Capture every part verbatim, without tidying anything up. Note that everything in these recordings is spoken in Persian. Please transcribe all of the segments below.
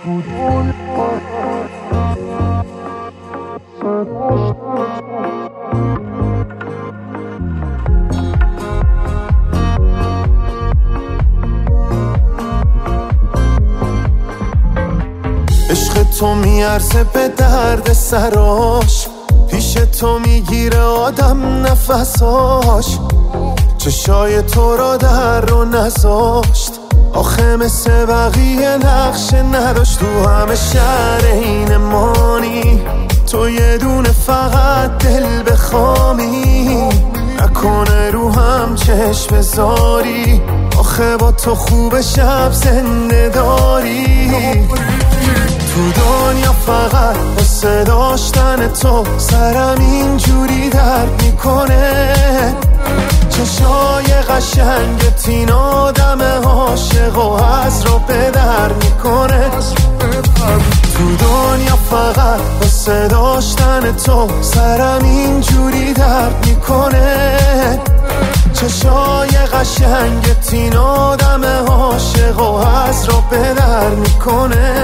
عشق تو میارزه به درد سراش، پیش تو میگیره آدم نفساش. چشای تو را در رو نذاشت، آخه مثل بقیه نقشه نداشت. تو همه شهر این مانی، تو یه دونه فقط دل بخوامی. نکنه رو هم چشم بذاری، آخه با تو خوب شب زنده داری. تو دنیا فقط واسه داشتن تو سرم اینجوری درد میکنه. چشای قشنگت این آدم عاشق و از رو به در میکنه. تو دنیا فقط واسه داشتن تو سرم اینجوری درد میکنه. چشای قشنگت این آدم عاشق و از رو به در میکنه.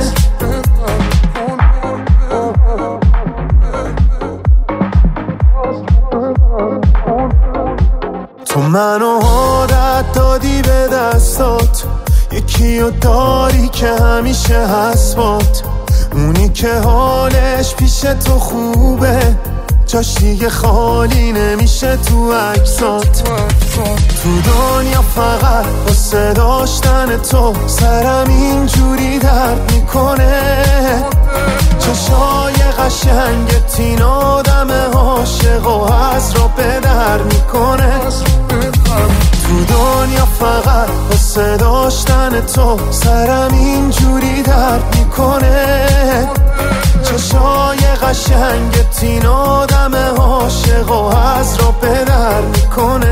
تو منو عادت دادی به دستات، یکیو داری که همیشه هست بات. اونی که حالش پیش تو خوبه، جاش دیگه خالی نمیشه تو عکسات. تو دنیا فقط واسه داشتن تو سرم اینجوری درد میکنه. چشای قشنگت این آدم عاشق و از رو به در میکنه. تو دنیا فقط واسه داشتن تو سرم اینجوری درد میکنه. چشای قشنگت این آدم عاشق و از رو به در میکنه.